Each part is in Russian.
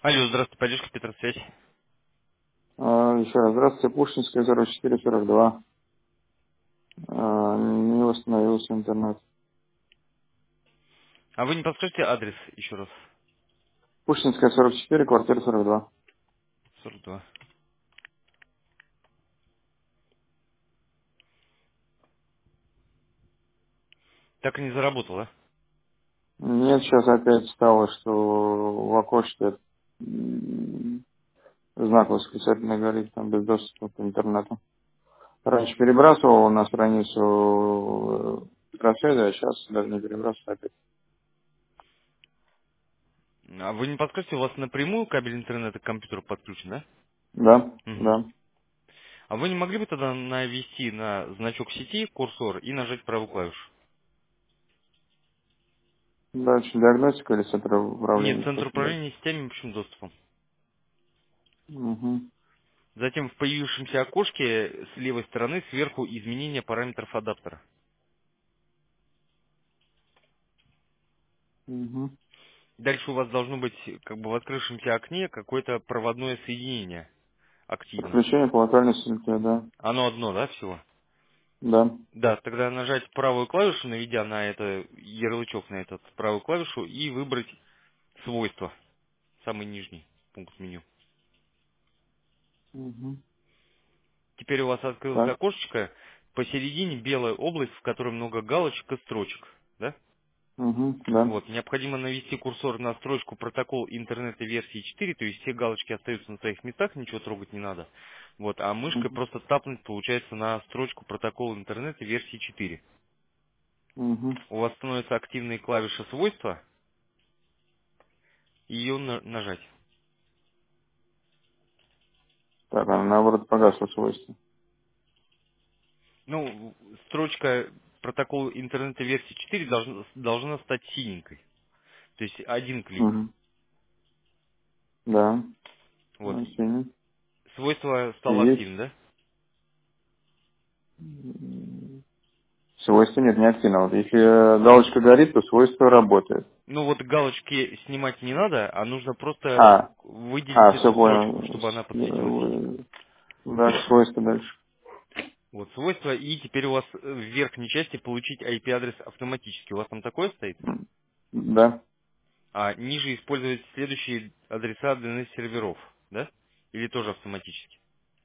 Алло, здравствуйте, поддержка Петросвязь. Еще раз, здравствуйте, Пушкинская, 4442. Не восстановился интернет. А вы не подскажете адрес еще раз? Пушкинская, 44, квартира 42. 42. Так и не заработал, да? Нет, сейчас опять стало, что в окошке знак восклицательный горит, там без доступа к интернету. Раньше перебрасывал на страницу Петросвязи, а сейчас даже не перебрасываю опять. А вы не подскажете, у вас напрямую кабель интернета к компьютеру подключен, да? Да, Угу. да. А вы не могли бы тогда навести на значок сети курсор и нажать правую клавишу? Дальше диагностика или центр Нет, управления, что центр дальше? управления сетями и общим доступом. Угу, Затем в появившемся окошке с левой стороны сверху изменение параметров адаптера. угу. Дальше у вас должно быть как бы в открывшемся окне какое-то проводное соединение активное. Подключение по локальной сети, да. Оно одно, да, всего? Да. Да, тогда нажать правую клавишу, наведя на это ярлычок на этот правую клавишу и выбрать свойства, самый нижний пункт меню. Угу. Теперь у вас открылось Так. окошечко, посередине белая область, в которой много галочек и строчек. Да? Угу. Да. Вот, необходимо навести курсор на строчку протокол интернета версии 4, то есть все галочки остаются на своих местах, ничего трогать не надо. Вот, а мышкой Угу. просто тапнуть получается на строчку протокол интернета версии 4. Угу. У вас становится активной клавиша свойства, и ее нажать. Так, она наоборот погасла свойства. Ну, строчка протокол интернета версии 4 должна стать синенькой. То есть один клик. Угу. Да. Вот. И Окей. свойство стало Есть. активным, да? Свойства нет, не активно. Вот если галочка горит, то свойство работает. Ну вот галочки снимать не надо, а нужно просто А, выделить все эту строчку, понял. чтобы она подсветилась синим. Да, свойства дальше. Вот свойство, и теперь у вас в верхней части получить IP-адрес автоматически. У вас там такое стоит? Да. А ниже использовать следующие адреса DNS-серверов, да? Или тоже автоматически?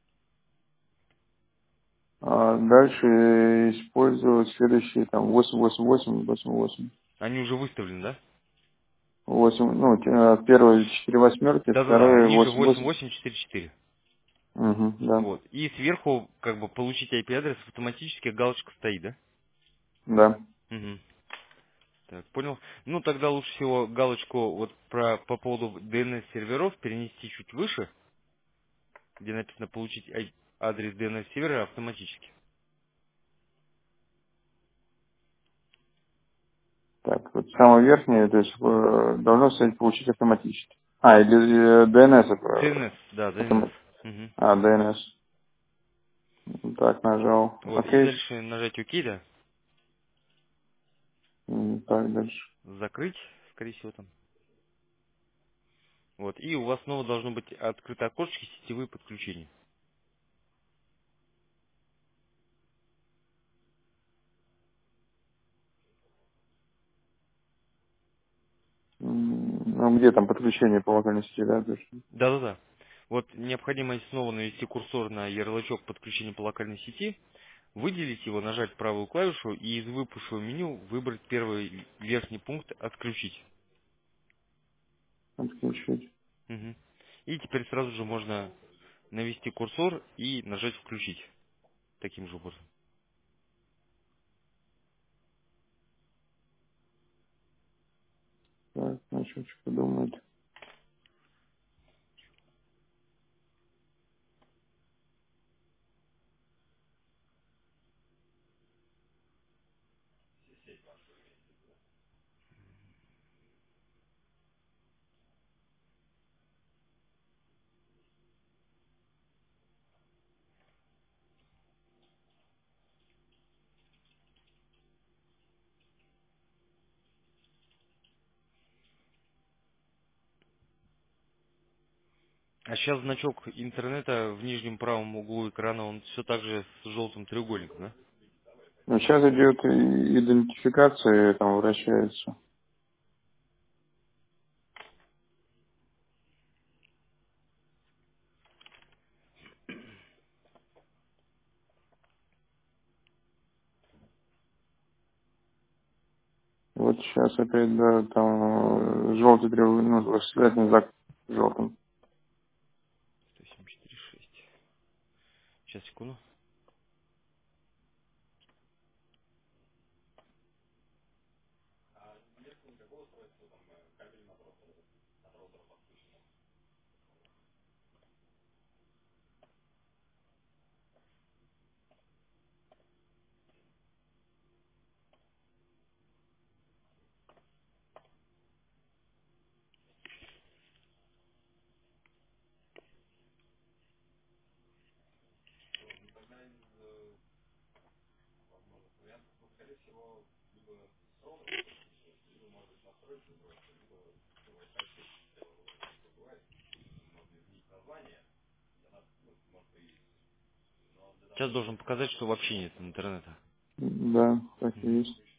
Дальше использовать следующие там 888, 88. Они уже выставлены, да? 8, ну, первые 4 восьмерки, Да-да-да, вторые ниже 88. 8844. Угу, да. Вот. И сверху, как бы, получить IP-адрес автоматически галочка стоит, да? Да. Угу. Так, понял. Ну, тогда лучше всего галочку вот по поводу DNS-серверов перенести чуть выше, где написано получить адрес DNS-сервера автоматически. Так, вот самое верхнее, то есть должно стоять получить автоматически. Или DNS это DNS, да, DNS. автомат. Угу. DNS. Так, нажал. Вот, и Окей. дальше нажать ОК, да, Так, дальше. закрыть, скорее всего, там. Вот, и у вас снова должно быть открыто окошечко сетевые подключения. Ну, где там подключение по локальной сети, да? То есть, Да-да-да. Вот необходимо снова навести курсор на ярлычок подключения по локальной сети, выделить его, нажать правую клавишу и из выпавшего меню выбрать первый верхний пункт «Отключить». отключить. Мгм. И теперь сразу же можно навести курсор и нажать «Включить» таким же образом. Так, значит, что подумает. А сейчас значок интернета в нижнем правом углу экрана, он все так же с желтым треугольником, да? Но сейчас идет идентификация, там вращается. Вот сейчас опять, да, там желтый треугольник, ну, восклицательный знак желтым. 107.4.6. Сейчас, секунду. Сейчас должен показать, что вообще нет интернета. Да, так и Мгм. есть.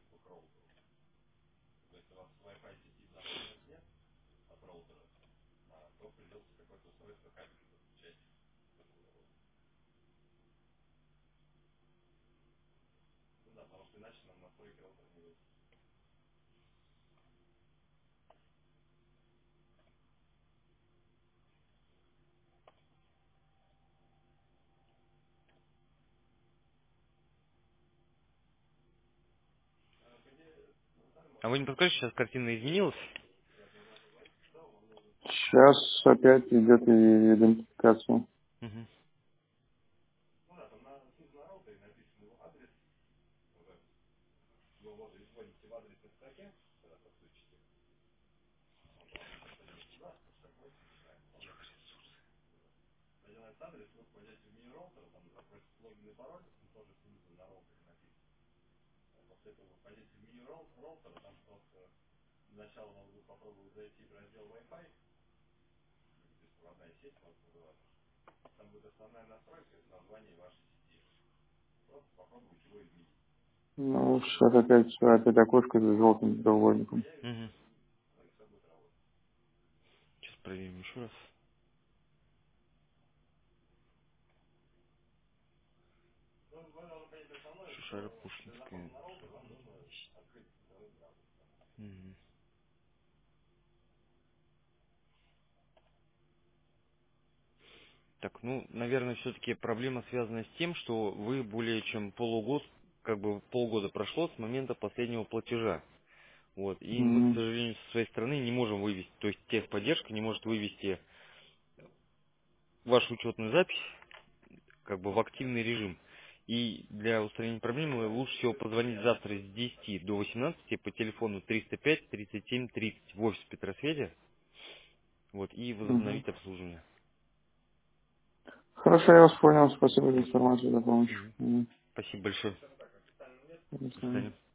А вы не подскажете, сейчас картина изменилась? Сейчас опять идет и идентификация. Мгм. Ну, сейчас опять окошко с желтым треугольником. Мгм. Сейчас проверим еще раз. Шишара-Пушкинская. Мгм. Так, ну, наверное, все-таки проблема связана с тем, что вы более чем полугод, как бы полгода прошло с момента последнего платежа. Вот, и мы, к Мгм. сожалению, со своей стороны не можем вывести, то есть техподдержка не может вывести вашу учетную запись как бы в активный режим. И для устранения проблемы лучше всего позвонить завтра с 10 до 18 по телефону 305 37 30 в офис Петросвете, вот, и Мгм. возобновить обслуживание. Хорошо, я вас понял. Спасибо за информацию, за помощь. Мгм. Мгм. Спасибо большое. До До свидания. свидания.